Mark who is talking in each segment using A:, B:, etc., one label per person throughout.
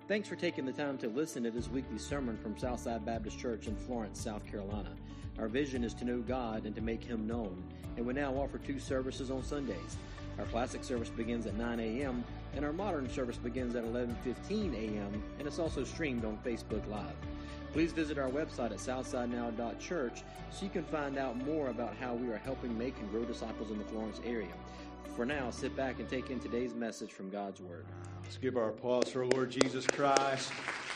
A: Thanks for taking the time to listen to this weekly sermon from Southside Baptist Church in Florence, South Carolina. Our vision is to know God and to make Him known, and we now offer 2 services on Sundays. Our classic service begins at 9 a.m., and our modern service begins at 11:15 a.m., and it's also streamed on Facebook Live. Please visit our website at southsidenow.church so you can find out more about how we are helping make and grow disciples in the Florence area. For now, sit back and take in today's message from God's Word.
B: Let's give our applause for our Lord Jesus Christ.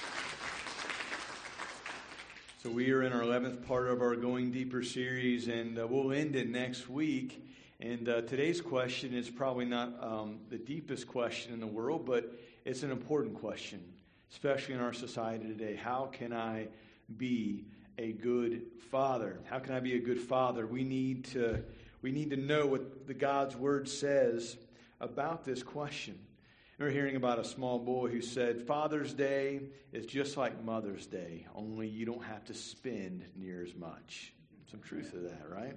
B: So we are in our 11th part of our Going Deeper series, and we'll end it next week. And today's question is probably not the deepest question in the world, but it's an important question, especially in our society today. How can I be a good father? How can I be a good father? We need to know what the God's Word says about this question. We're hearing about a small boy who said, Father's Day is just like Mother's Day, only you don't have to spend near as much. Some truth to that, right?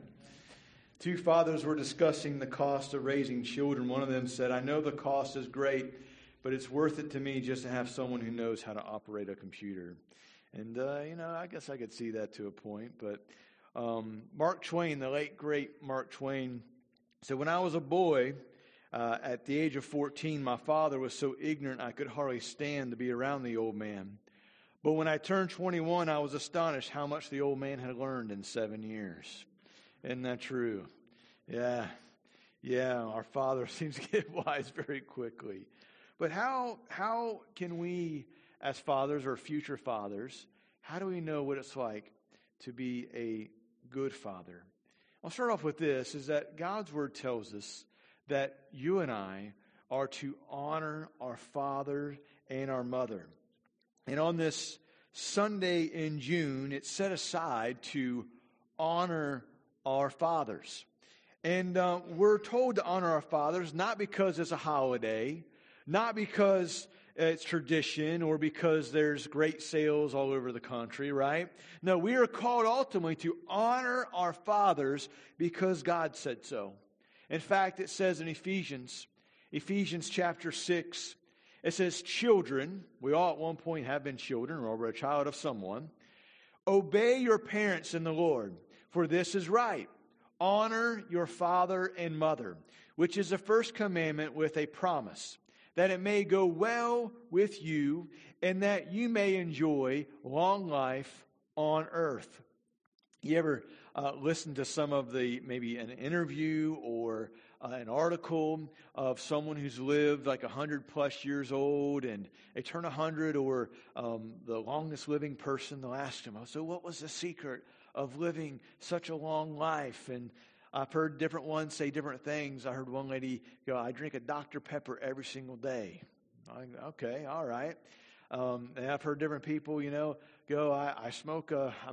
B: 2 fathers were discussing the cost of raising children. One of them said, I know the cost is great, but it's worth it to me just to have someone who knows how to operate a computer. And, I guess I could see that to a point. But Mark Twain, the late, great Mark Twain, said, when I was a boy, at the age of 14, my father was so ignorant I could hardly stand to be around the old man. But when I turned 21, I was astonished how much the old man had learned in 7 years. Isn't that true? Yeah, our father seems to get wise very quickly. But how can we, as fathers or future fathers, how do we know what it's like to be a good father? I'll start off with this, is that God's Word tells us that you and I are to honor our father and our mother. And on this Sunday in June, it's set aside to honor our fathers. And we're told to honor our fathers not because it's a holiday, not because it's tradition or because there's great sales all over the country, right? No, we are called ultimately to honor our fathers because God said so. In fact, it says in Ephesians chapter 6, it says, children, we all at one point have been children or we're a child of someone, obey your parents in the Lord, for this is right. Honor your father and mother, which is the first commandment with a promise, that it may go well with you and that you may enjoy long life on earth. You ever listen to some of maybe an interview or an article of someone who's lived like 100 plus years old and they turn 100, or the longest living person, they'll ask them, so what was the secret of living such a long life? And I've heard different ones say different things. I heard one lady go, I drink a Dr. Pepper every single day. Okay, all right. And I've heard different people, go, I smoke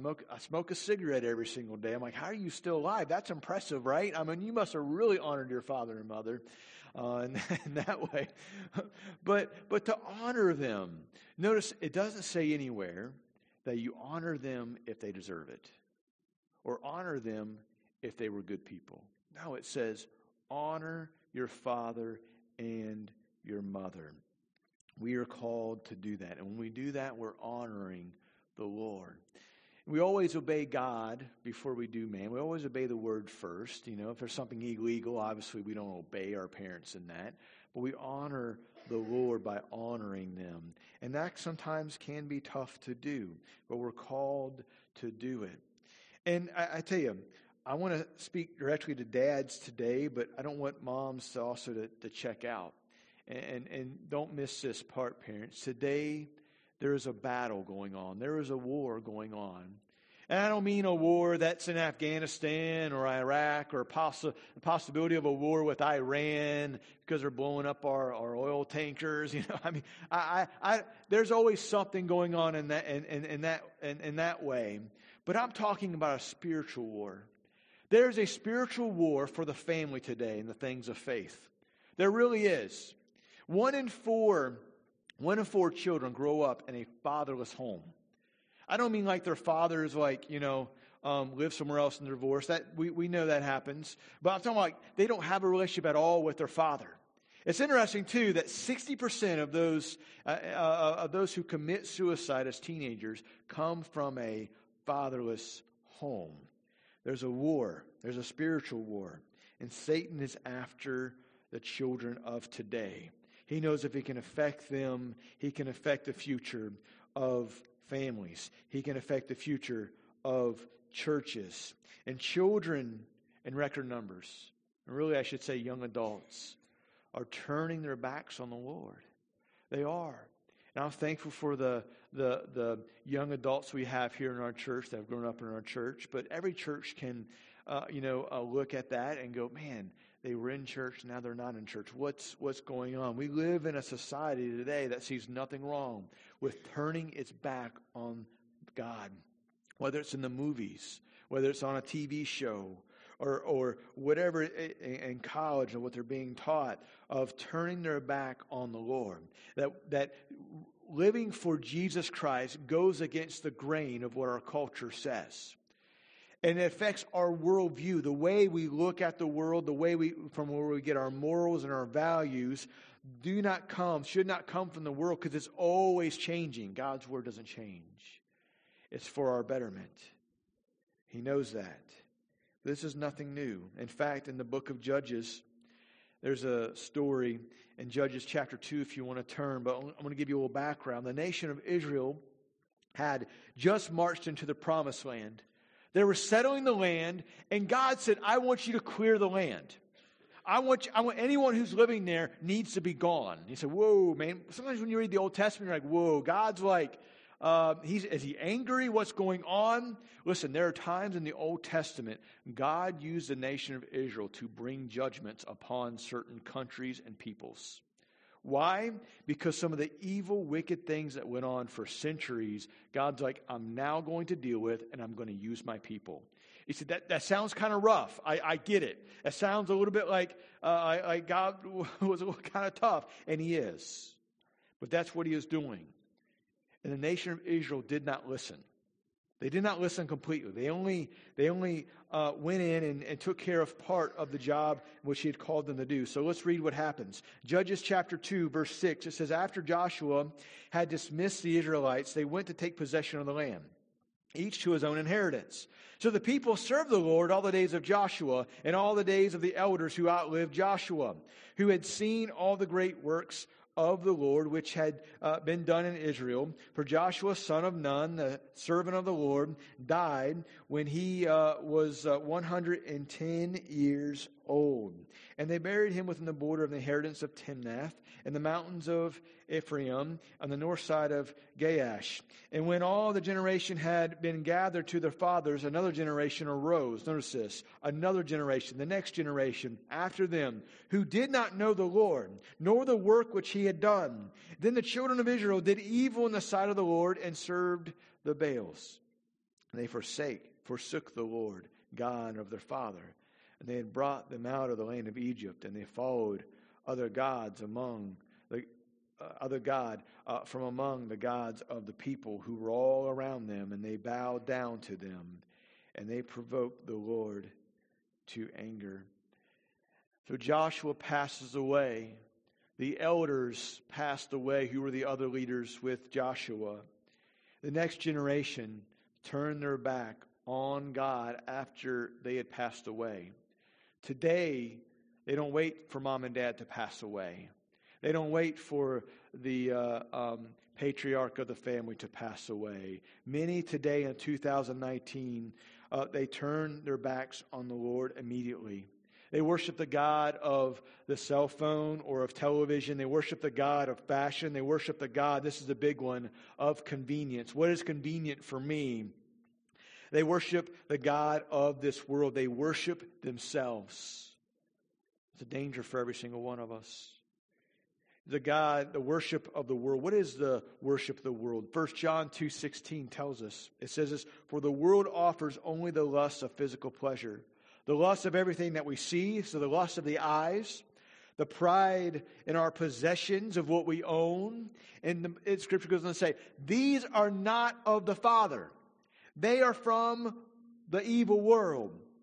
B: a cigarette every single day. I'm like, how are you still alive? That's impressive, right? I mean, you must have really honored your father and mother in that way. But to honor them, notice it doesn't say anywhere that you honor them if they deserve it, or honor them if they were good people. No, it says honor your father and your mother. We are called to do that. And when we do that, we're honoring the Lord. We always obey God before we do man. We always obey the Word first. If there's something illegal, obviously we don't obey our parents in that. But we honor the Lord by honoring them. And that sometimes can be tough to do, but we're called to do it. And I tell you, I want to speak directly to dads today, but I don't want moms to also to check out. And don't miss this part, parents. Today, there is a battle going on. There is a war going on. And I don't mean a war that's in Afghanistan or Iraq, or the possibility of a war with Iran because they're blowing up our oil tankers. There's always something going on in that way. But I'm talking about a spiritual war. There's a spiritual war for the family today in the things of faith. There really is. 1 in 4 children grow up in a fatherless home. I don't mean like their fathers live somewhere else and divorced. That we know that happens. But I'm talking like they don't have a relationship at all with their father. It's interesting, too, that 60% of those who commit suicide as teenagers come from a fatherless home. There's a war. There's a spiritual war. And Satan is after the children of today. He knows if he can affect them, he can affect the future of families. He can affect the future of churches. And children in record numbers, and really I should say young adults, are turning their backs on the Lord. They are. And I'm thankful for the young adults we have here in our church that have grown up in our church. But every church can, look at that and go, man, they were in church, now they're not in church. What's going on? We live in a society today that sees nothing wrong with turning its back on God. Whether it's in the movies, whether it's on a TV show, or whatever in college and what they're being taught, of turning their back on the Lord. That living for Jesus Christ goes against the grain of what our culture says. And it affects our worldview, the way we look at the world, the way from where we get our morals and our values should not come from the world, because it's always changing. God's word doesn't change. It's for our betterment. He knows that. This is nothing new. In fact, in the book of Judges, there's a story in Judges chapter 2, if you want to turn, but I'm going to give you a little background. The nation of Israel had just marched into the promised land. They were settling the land, and God said, I want you to clear the land. I want anyone who's living there needs to be gone. He said, whoa, man. Sometimes when you read the Old Testament, you're like, whoa, God's like, is he angry? What's going on? Listen, there are times in the Old Testament, God used the nation of Israel to bring judgments upon certain countries and peoples. Why? Because some of the evil, wicked things that went on for centuries, God's like, I'm now going to deal with, and I'm going to use my people. He said, that sounds kind of rough. I get it. That sounds a little bit like God was a little kind of tough, and he is. But that's what he is doing. And the nation of Israel did not listen. They did not listen completely. They only went in and took care of part of the job which he had called them to do. So let's read what happens. Judges chapter 2, verse 6, it says, after Joshua had dismissed the Israelites, they went to take possession of the land, each to his own inheritance. So the people served the Lord all the days of Joshua and all the days of the elders who outlived Joshua, who had seen all the great works of the Lord, which had been done in Israel. For Joshua, son of Nun, the servant of the Lord, died when he was 110 years old. And they buried him within the border of the inheritance of Timnath, in the mountains of Ephraim, on the north side of Gaash. And when all the generation had been gathered to their fathers, another generation arose. Notice this. Another generation, the next generation after them, who did not know the Lord, nor the work which he had done. Then the children of Israel did evil in the sight of the Lord and served the Baals. And they forsook the Lord, God of their father. And they had brought them out of the land of Egypt, and they followed other gods from among the gods of the people who were all around them, and they bowed down to them, and they provoked the Lord to anger. So Joshua passes away. The elders passed away, who were the other leaders with Joshua. The next generation turned their back on God after they had passed away. Today, they don't wait for mom and dad to pass away. They don't wait for the patriarch of the family to pass away. Many today in 2019, they turn their backs on the Lord immediately. They worship the God of the cell phone or of television. They worship the God of fashion. They worship the God, this is the big one, of convenience. What is convenient for me? They worship the God of this world. They worship themselves. It's a danger for every single one of us. The worship of the world. What is the worship of the world? 1 John 2:16 tells us. It says this, for the world offers only the lust of physical pleasure. The lust of everything that we see, so the lust of the eyes, the pride in our possessions of what we own. And Scripture goes on to say, these are not of the Father. They are from the evil world.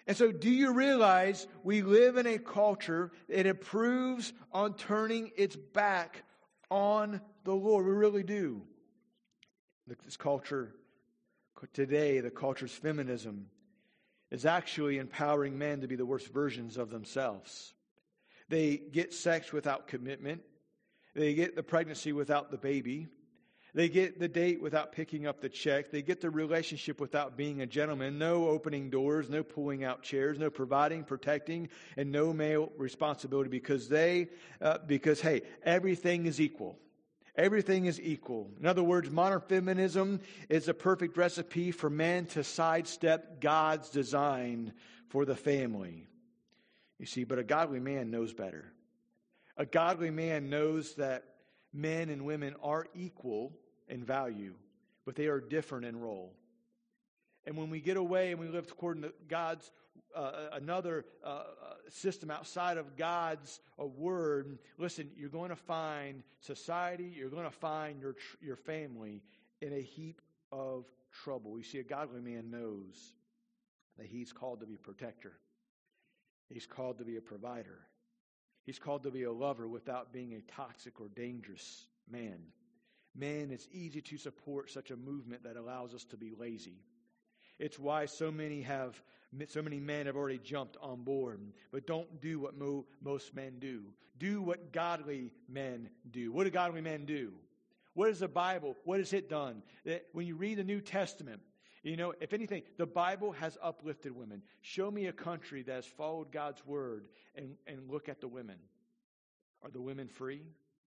B: And so do you realize we live in a culture that improves on turning its back on the Lord? We really do. This culture today, the culture's feminism, is actually empowering men to be the worst versions of themselves. They get sex without commitment. They get the pregnancy without the baby. They get the date without picking up the check. They get the relationship without being a gentleman. No opening doors, no pulling out chairs, no providing, protecting, and no male responsibility because hey, everything is equal. Everything is equal. In other words, modern feminism is a perfect recipe for men to sidestep God's design for the family. You see, but a godly man knows better. A godly man knows that men and women are equal in value, but they are different in role. And when we get away and we live according to God's another system outside of God's word, listen, you're going to find society, you're going to find your family in a heap of trouble. You see, a godly man knows that he's called to be a protector. He's called to be a provider. He's called to be a lover without being a toxic or dangerous man. Man, it's easy to support such a movement that allows us to be lazy. It's why so many men have already jumped on board. But don't do what most men do. Do what godly men do. What do godly men do? What is the Bible? What has it done? When you read the New Testament, if anything, the Bible has uplifted women. Show me a country that has followed God's word and look at the women. Are the women free?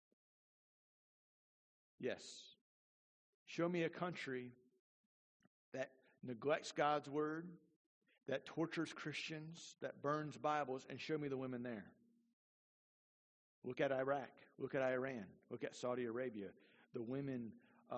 B: Yes. Show me a country that neglects God's word, that tortures Christians, that burns Bibles, and show me the women there. Look at Iraq. Look at Iran. Look at Saudi Arabia. The women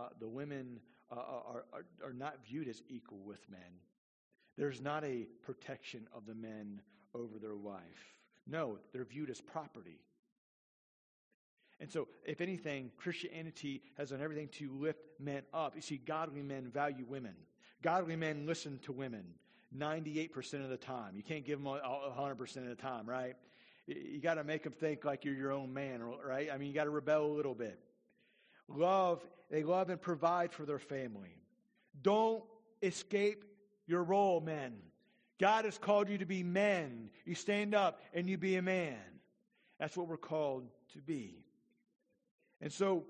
B: are not viewed as equal with men. There's not a protection of the men over their wife. No, they're viewed as property. And so, if anything, Christianity has done everything to lift men up. You see, godly men value women. Godly men listen to women 98% of the time. You can't give them 100% of the time, right? You got to make them think like you're your own man, right? I mean, you got to rebel a little bit. They love and provide for their family. Don't escape your role, men. God has called you to be men. You stand up and you be a man. That's what we're called to be. And so,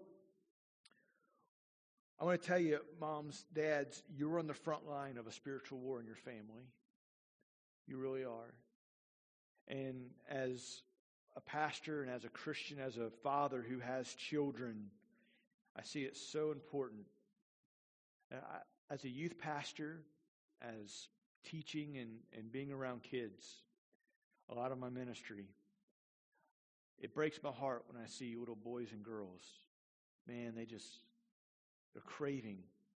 B: I want to tell you, moms, dads, you're on the front line of a spiritual war in your family. You really are. And as a pastor and as a Christian, as a father who has children, I see it so important. As a youth pastor, as teaching and being around kids, a lot of my ministry, it breaks my heart when I see little boys and girls. Man, they're craving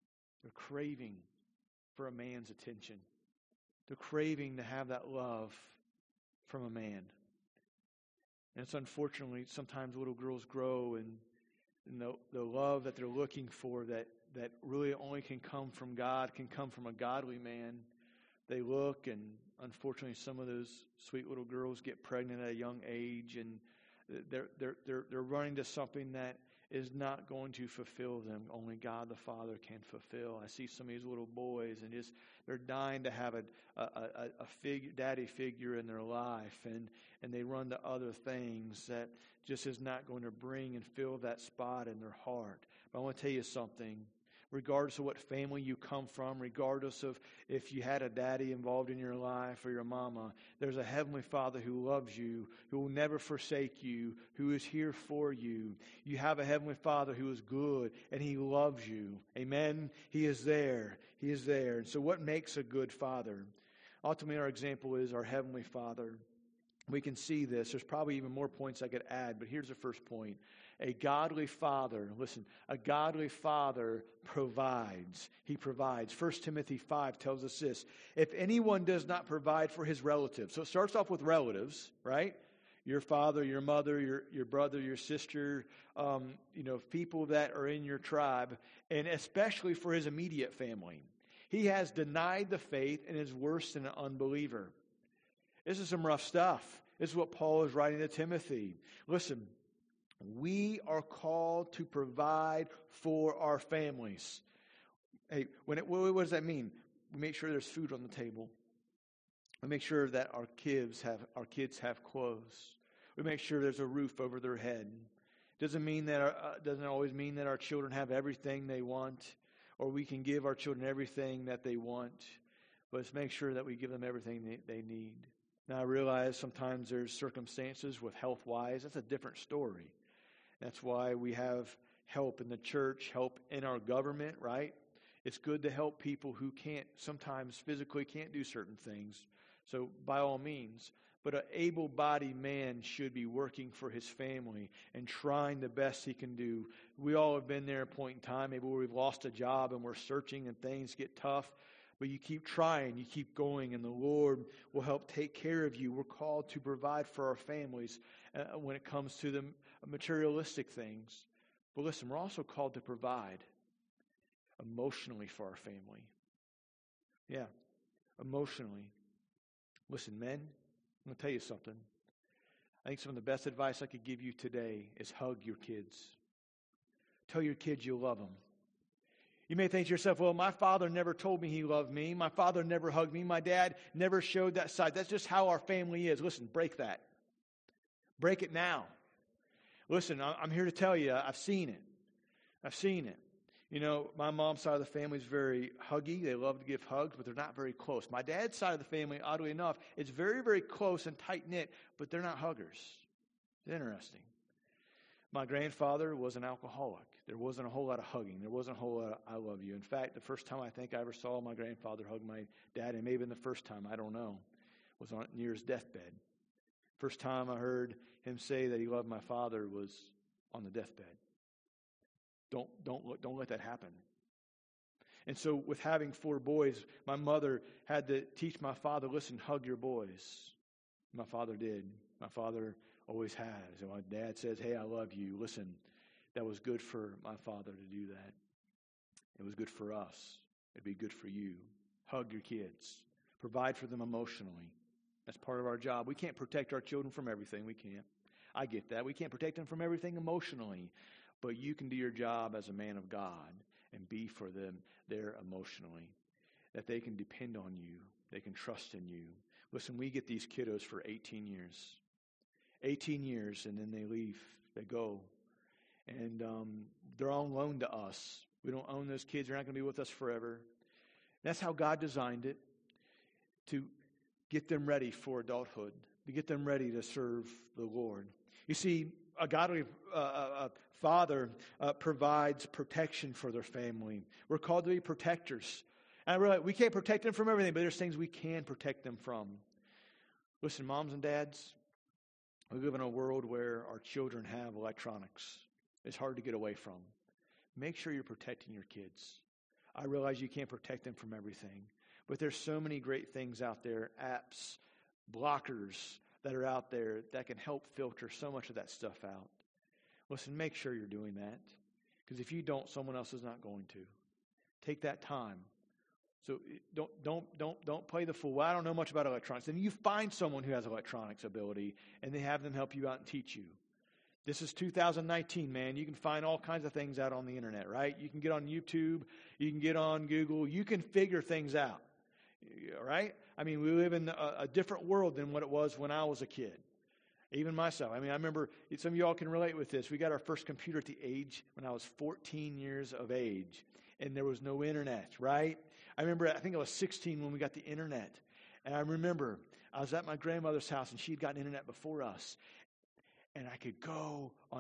B: for a man's attention. They're craving to have that love from a man. And it's unfortunately, sometimes little girls grow and the love that they're looking for that really only can come from God, can come from a godly man. They look, and unfortunately some of those sweet little girls get pregnant at a young age, and they're running to something that is not going to fulfill them. Only God the Father can fulfill. I see some of these little boys, and they're dying to have a daddy figure in their life, and they run to other things that just is not going to bring and fill that spot in their heart. But I want to tell you something. Regardless of what family you come from, regardless of if you had a daddy involved in your life or your mama, there's a Heavenly Father who loves you, who will never forsake you, who is here for you. You have a Heavenly Father who is good, and He loves you. Amen? He is there. He is there. And so what makes a good father? Ultimately, our example is our Heavenly Father. We can see this. There's probably even more points I could add, but here's the first point. A godly father, listen, a godly father provides. He provides. 1 Timothy 5 tells us this. If anyone does not provide for his relatives, so it starts off with relatives, right? Your father, your mother, your brother, your sister, people that are in your tribe, and especially for his immediate family. He has denied the faith and is worse than an unbeliever. This is some rough stuff. This is what Paul is writing to Timothy. Listen, we are called to provide for our families. Hey, what does that mean? We make sure there's food on the table. We make sure that our kids have clothes. We make sure there's a roof over their head. Doesn't always mean that our children have everything they want, or we can give our children everything that they want. But let's make sure that we give them everything they need. Now I realize sometimes there's circumstances with health-wise. That's a different story. That's why we have help in the church, help in our government, right? It's good to help people who sometimes physically can't do certain things. So by all means, but an able-bodied man should be working for his family and trying the best he can do. We all have been there at a point in time, maybe where we've lost a job and we're searching and things get tough. But you keep trying, you keep going, and the Lord will help take care of you. We're called to provide for our families when it comes to the materialistic things. But listen, we're also called to provide emotionally for our family. Yeah, emotionally. Listen, men, I'm going to tell you something. I think some of the best advice I could give you today is hug your kids. Tell your kids you love them. You may think to yourself, well, my father never told me he loved me. My father never hugged me. My dad never showed that side. That's just how our family is. Listen, break that. Break it now. Listen, I'm here to tell you, I've seen it. I've seen it. You know, my mom's side of the family is very huggy. They love to give hugs, but they're not very close. My dad's side of the family, oddly enough, is very, very close and tight-knit, but they're not huggers. It's interesting. My grandfather was an alcoholic. There wasn't a whole lot of hugging. There wasn't a whole lot of I love you. In fact, the first time I think I ever saw my grandfather hug my dad, and maybe the first time, I don't know, was near his deathbed. First time I heard him say that he loved my father was on the deathbed. Don't let that happen. And so with having 4 boys, my mother had to teach my father, listen, hug your boys. My father did. My father always has. And my dad says, hey, I love you. Listen, that was good for my father to do that. It was good for us. It'd be good for you. Hug your kids. Provide for them emotionally. That's part of our job. We can't protect our children from everything. We can't. I get that. We can't protect them from everything emotionally. But you can do your job as a man of God and be for them there emotionally. That they can depend on you. They can trust in you. Listen, we get these kiddos for 18 years. 18 years, and then they leave. They go. And they're on loan to us. We don't own those kids. They're not going to be with us forever. That's how God designed it, to get them ready for adulthood, to get them ready to serve the Lord. You see, a godly father provides protection for their family. We're called to be protectors. And I realize we can't protect them from everything, but there's things we can protect them from. Listen, moms and dads, we live in a world where our children have electronics. It's hard to get away from. Make sure you're protecting your kids. I realize you can't protect them from everything, but there's so many great things out there, apps, blockers that are out there that can help filter so much of that stuff out. Listen, make sure you're doing that, because if you don't, someone else is not going to. Take that time. So don't play the fool. Well, I don't know much about electronics. Then you find someone who has electronics ability, and they have them help you out and teach you. This is 2019, man. You can find all kinds of things out on the internet, right? You can get on YouTube. You can get on Google. You can figure things out, right? I mean, we live in a different world than what it was when I was a kid. Even myself. I mean, I remember, some of you all can relate with this. We got our first computer at the age when I was 14 years of age, and there was no internet, right? I remember, I think I was 16 when we got the internet. And I remember I was at my grandmother's house, and she had gotten internet before us. And I could go on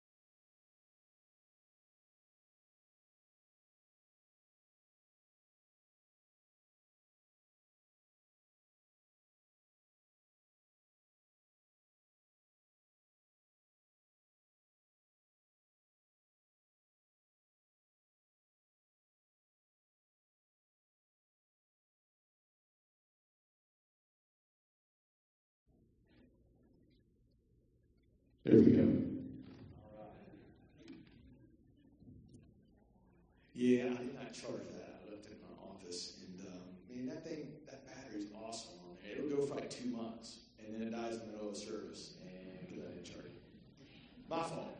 C: There we go. Yeah, I charged that. I left it in my office, and man, that battery's awesome on there. It'll go go for like 2 months, and then it dies in the middle of a service, and because I didn't charge it. My fault.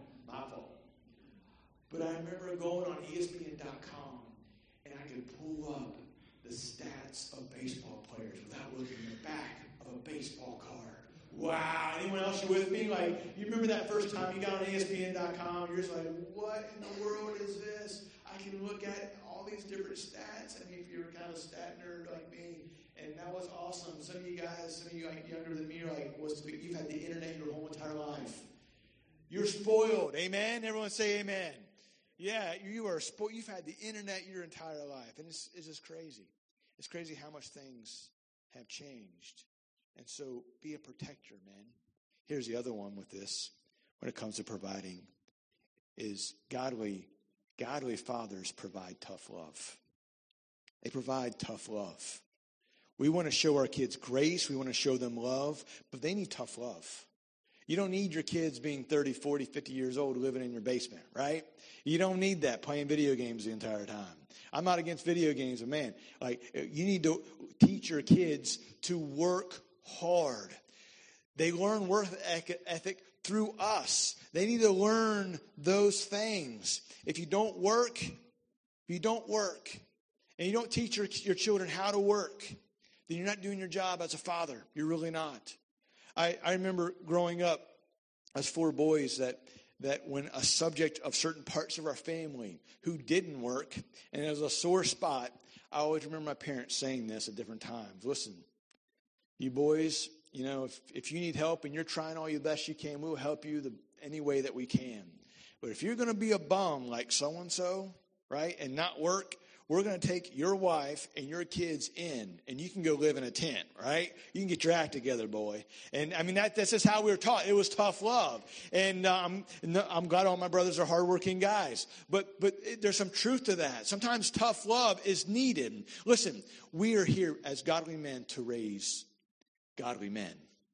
C: But I remember going on ESPN.com, and I could pull up the stats of baseball players without looking at the back of a baseball card. Wow. Anyone else, you with me? Like, you remember that first time you got on ESPN.com, you're just like, what in the world is this? I can look at all these different stats. I mean, if you're kind of a stat nerd like me, and that was awesome. Some of you like younger than me, are like, you've had the internet your whole entire life. You're spoiled. Amen? Everyone say amen. Yeah, you are spoiled. You've had the internet your entire life. And it's just crazy. It's crazy how much things have changed. And so be a protector, man. Here's the other one with this when it comes to providing is godly fathers provide tough love. They provide tough love. We want to show our kids grace. We want to show them love, but they need tough love. You don't need your kids being 30, 40, 50 years old living in your basement, right? You don't need that playing video games the entire time. I'm not against video games, but man, like you need to teach your kids to work hard. They learn work ethic through us. They need to learn those things. If you don't work, and you don't teach your children how to work, then you're not doing your job as a father. You're really not. I remember growing up as 4 boys that when a subject of certain parts of our family who didn't work, and it was a sore spot, I always remember my parents saying this at different times. Listen, you boys, if you need help and you're trying all your best you can, we'll help you any way that we can. But if you're going to be a bum like so-and-so, right, and not work, we're going to take your wife and your kids in, and you can go live in a tent, right? You can get your act together, boy. And, I mean, that's just how we were taught. It was tough love. And I'm glad all my brothers are hardworking guys. But there's some truth to that. Sometimes tough love is needed. Listen, we are here as godly men to raise godly men,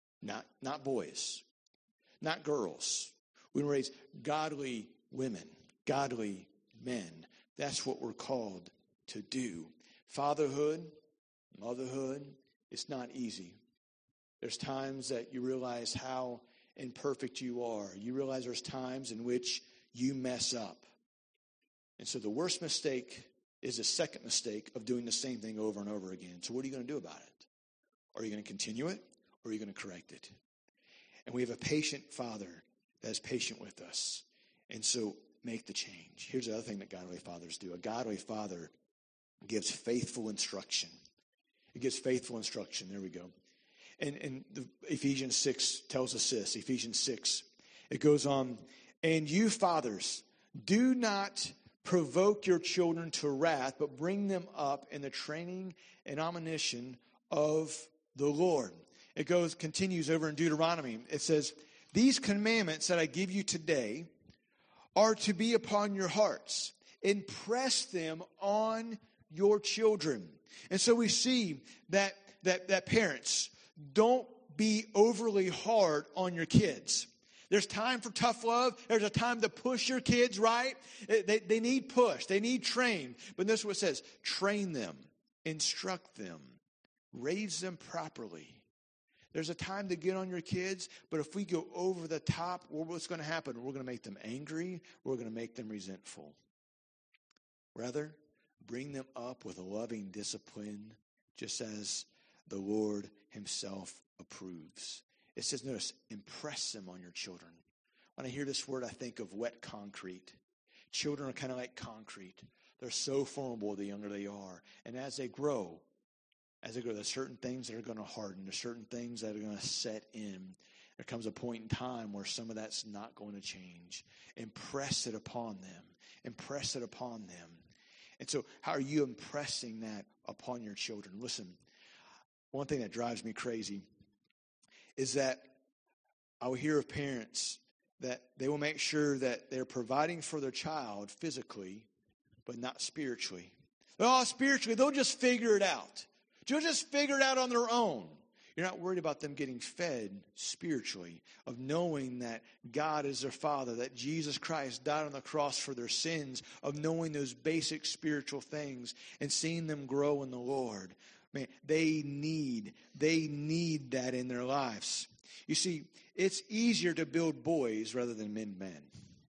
C: not boys, not girls. We raise godly women, godly men. That's what we're called to do. Fatherhood, motherhood, it's not easy. There's times that you realize how imperfect you are. You realize there's times in which you mess up. And so the worst mistake is the second mistake of doing the same thing over and over again. So what are you going to do about it? Are you going to continue it, or are you going to correct it? And we have a patient Father that is patient with us. And so make the change. Here's the other thing that godly fathers do. A godly father gives faithful instruction. It gives faithful instruction. There we go. And Ephesians 6 tells us this. Ephesians 6. It goes on, and you fathers, do not provoke your children to wrath, but bring them up in the training and admonition of the Lord. It continues over in Deuteronomy. It says, these commandments that I give you today are to be upon your hearts. Impress them on your children. And so we see that parents, don't be overly hard on your kids. There's time for tough love. There's a time to push your kids, right? They need push. They need train. But this is what it says. Train them. Instruct them. Raise them properly. There's a time to get on your kids, but if we go over the top, what's going to happen? We're going to make them angry. We're going to make them resentful. Rather, bring them up with a loving discipline, just as the Lord himself approves. It says, notice, impress them on your children. When I hear this word, I think of wet concrete. Children are kind of like concrete. They're so formable the younger they are. And as they grow, there's certain things that are going to harden. There's certain things that are going to set in. There comes a point in time where some of that's not going to change. Impress it upon them. Impress it upon them. And so how are you impressing that upon your children? Listen, one thing that drives me crazy is that I will hear of parents that they will make sure that they're providing for their child physically, but not spiritually. Oh, spiritually, they'll just figure it out. They'll just figure it out on their own. You're not worried about them getting fed spiritually, of knowing that God is their Father, that Jesus Christ died on the cross for their sins, of knowing those basic spiritual things and seeing them grow in the Lord. Man, they need that in their lives. You see, it's easier to build boys rather than mend men.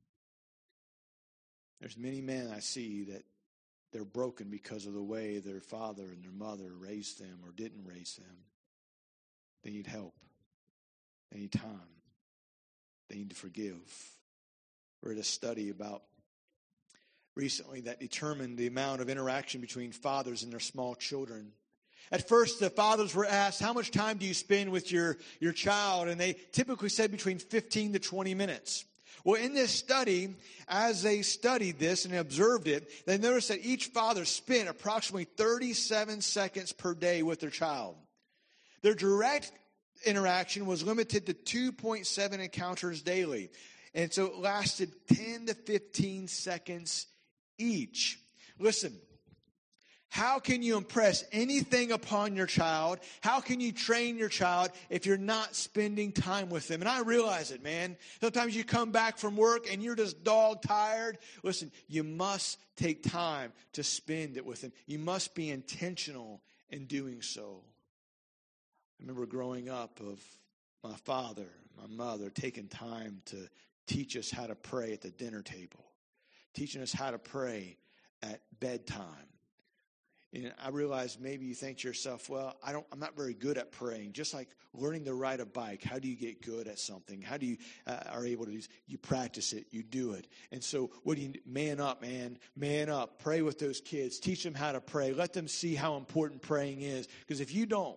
C: There's many men I see that they're broken because of the way their father and their mother raised them or didn't raise them. They need help. They need time. They need to forgive. We read a study about recently that determined the amount of interaction between fathers and their small children. At first, the fathers were asked, how much time do you spend with your child? And they typically said between 15 to 20 minutes. Well, in this study, as they studied this and observed it, they noticed that each father spent approximately 37 seconds per day with their child. Their direct interaction was limited to 2.7 encounters daily. And so it lasted 10 to 15 seconds each. Listen. How can you impress anything upon your child? How can you train your child if you're not spending time with them? And I realize it, man. Sometimes you come back from work and you're just dog tired. Listen, you must take time to spend it with them. You must be intentional in doing so. I remember growing up of my father, my mother, taking time to teach us how to pray at the dinner table, teaching us how to pray at bedtime. And I realize maybe you think to yourself, well, I'm not very good at praying. Just like learning to ride a bike. How do you get good at something? How do you are able to do? You practice it. You do it. And so what do you man up, man? Man up. Pray with those kids. Teach them how to pray. Let them see how important praying is. Because if you don't,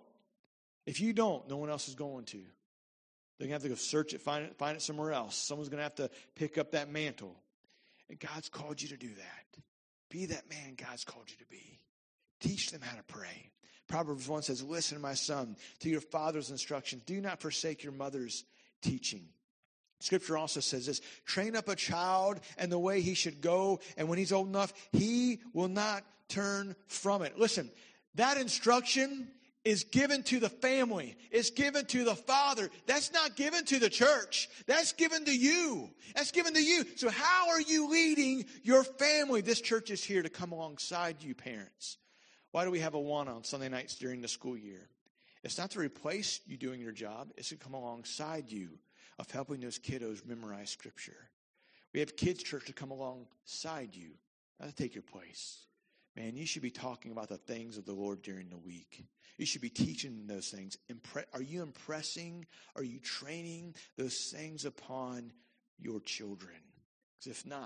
C: no one else is going to. They're going to have to go search it, find it somewhere else. Someone's going to have to pick up that mantle. And God's called you to do that. Be that man God's called you to be. Teach them how to pray. Proverbs 1 says, listen, my son, to your father's instructions. Do not forsake your mother's teaching. Scripture also says this, train up a child in the way he should go, and when he's old enough, he will not turn from it. Listen, that instruction is given to the family. It's given to the father. That's not given to the church. That's given to you. That's given to you. So how are you leading your family? This church is here to come alongside you, parents. Why do we have Awana on Sunday nights during the school year? It's not to replace you doing your job. It's to come alongside you of helping those kiddos memorize Scripture. We have kids' church to come alongside you, not to take your place. Man, you should be talking about the things of the Lord during the week. You should be teaching those things. Are you impressing? Are you training those things upon your children? Because if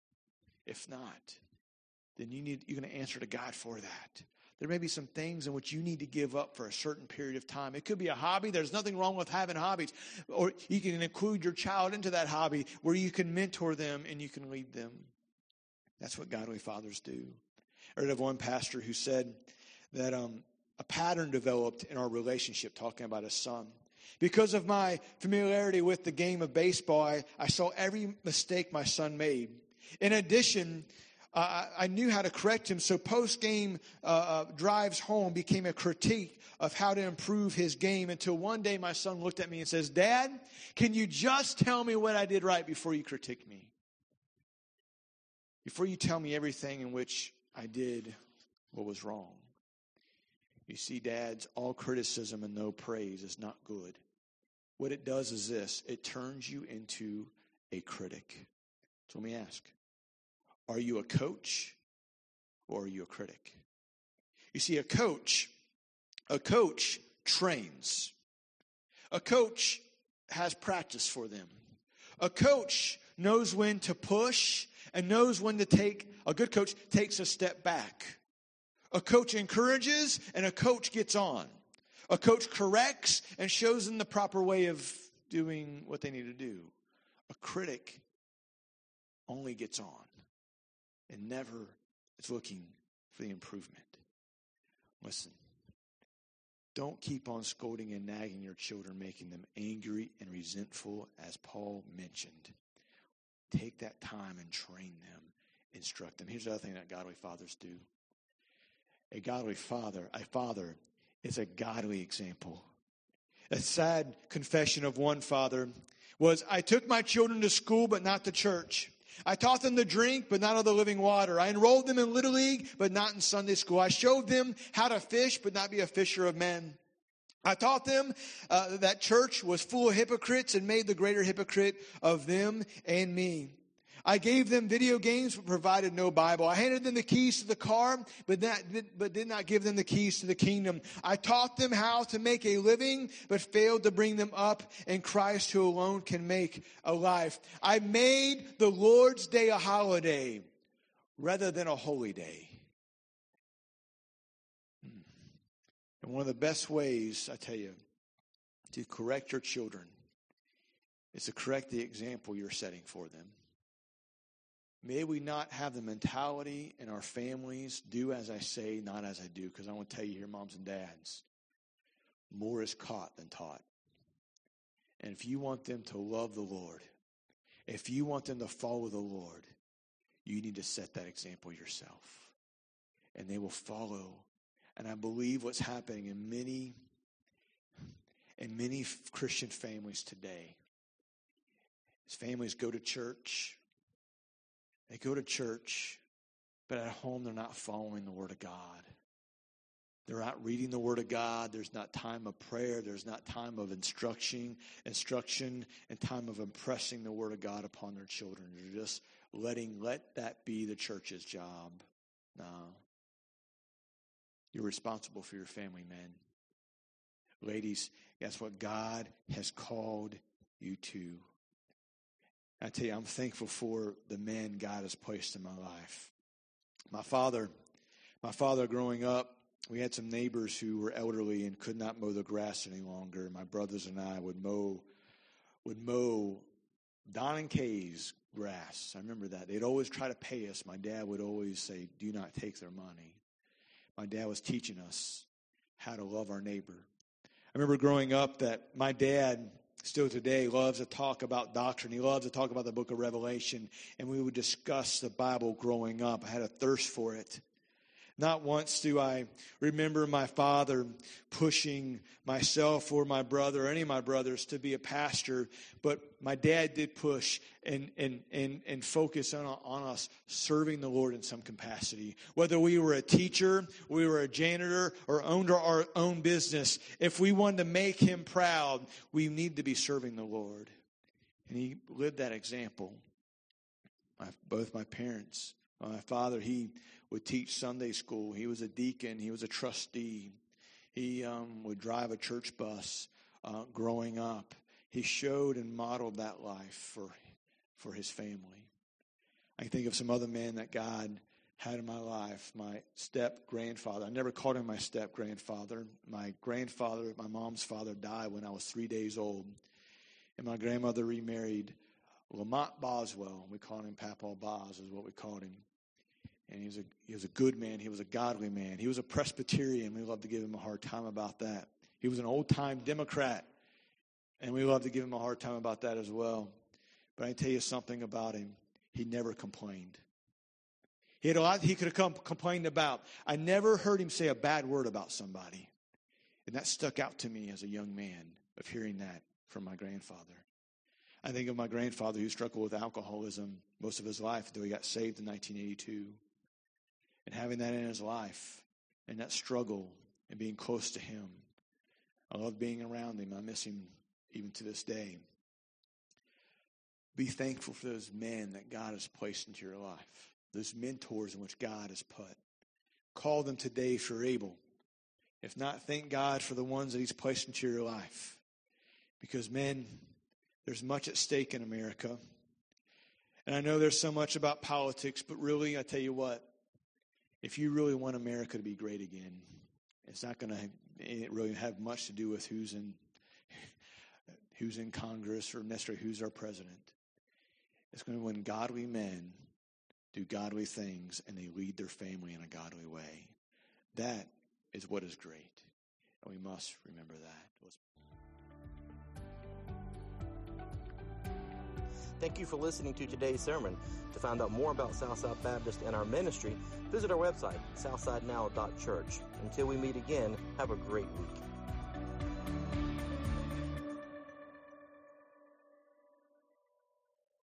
C: not, then you're going to answer to God for that. There may be some things in which you need to give up for a certain period of time. It could be a hobby. There's nothing wrong with having hobbies. Or you can include your child into that hobby where you can mentor them and you can lead them. That's what godly fathers do. I heard of one pastor who said that a pattern developed in our relationship, talking about his son. Because of my familiarity with the game of baseball, I saw every mistake my son made. In addition, I knew how to correct him, so post-game drives home became a critique of how to improve his game until one day my son looked at me and says, Dad, can you just tell me what I did right before you critique me? Before you tell me everything in which I did what was wrong. You see, dads, all criticism and no praise is not good. What it does is this. It turns you into a critic. So let me ask. Are you a coach or are you a critic? You see, a coach trains. A coach has practice for them. A coach knows when to push and knows when to a good coach takes a step back. A coach encourages and a coach gets on. A coach corrects and shows them the proper way of doing what they need to do. A critic only gets on and never is looking for the improvement. Listen, don't keep on scolding and nagging your children, making them angry and resentful, as Paul mentioned. Take that time and train them, instruct them. Here's the other thing that godly fathers do. A father is a godly example. A sad confession of one father was, I took my children to school but not to church. I taught them to drink, but not of the living water. I enrolled them in Little League, but not in Sunday school. I showed them how to fish, but not be a fisher of men. I taught them that church was full of hypocrites and made the greater hypocrite of them and me. I gave them video games, but provided no Bible. I handed them the keys to the car, but did not give them the keys to the kingdom. I taught them how to make a living, but failed to bring them up in Christ, who alone can make a life. I made the Lord's Day a holiday rather than a holy day. And one of the best ways, I tell you, to correct your children is to correct the example you're setting for them. May we not have the mentality in our families, do as I say, not as I do. Because I want to tell you here, moms and dads, more is caught than taught. And if you want them to love the Lord, if you want them to follow the Lord, you need to set that example yourself. And they will follow. And I believe what's happening in many Christian families today is families go to church. They go to church, but at home they're not following the Word of God. They're not reading the Word of God. There's not time of prayer. There's not time of instruction, and time of impressing the Word of God upon their children. They're just let that be the church's job. No. You're responsible for your family, men. Ladies, that's what God has called you to. I tell you, I'm thankful for the men God has placed in my life. My father growing up, we had some neighbors who were elderly and could not mow the grass any longer. My brothers and I would mow Don and Kay's grass. I remember that. They'd always try to pay us. My dad would always say, do not take their money. My dad was teaching us how to love our neighbor. I remember growing up that my dad still today loves to talk about doctrine. He loves to talk about the book of Revelation, and we would discuss the Bible growing up. I had a thirst for it. Not once do I remember my father pushing myself or my brother or any of my brothers to be a pastor, but my dad did push and focus on us serving the Lord in some capacity. Whether we were a teacher, we were a janitor, or owned our own business, if we wanted to make him proud, we need to be serving the Lord. And he lived that example. Both my parents. My father, he would teach Sunday school. He was a deacon. He was a trustee. He would drive a church bus growing up. He showed and modeled that life for his family. I can think of some other men that God had in my life. My step-grandfather. I never called him my step-grandfather. My grandfather, my mom's father, died when I was 3 days old. And my grandmother remarried Lamont Boswell. We called him Papa Bos is what we called him. And he was a good man. He was a godly man. He was a Presbyterian. We love to give him a hard time about that. He was an old-time Democrat. And we love to give him a hard time about that as well. But I tell you something about him. He never complained. He had a lot he could have complained about. I never heard him say a bad word about somebody. And that stuck out to me as a young man of hearing that from my grandfather. I think of my grandfather who struggled with alcoholism most of his life until he got saved in 1982. And having that in his life and that struggle and being close to him. I love being around him. I miss him even to this day. Be thankful for those men that God has placed into your life. Those mentors in which God has put. Call them today if you're able. If not, thank God for the ones that he's placed into your life. Because, men, there's much at stake in America. And I know there's so much about politics, but really, I tell you what, if you really want America to be great again, it's not going to really have much to do with who's in Congress or necessarily who's our president. It's going to be when godly men do godly things and they lead their family in a godly way. That is what is great. And we must remember that.
D: Thank you for listening to today's sermon. To find out more about Southside Baptist and our ministry, visit our website, southsidenow.church. Until we meet again, have a great week.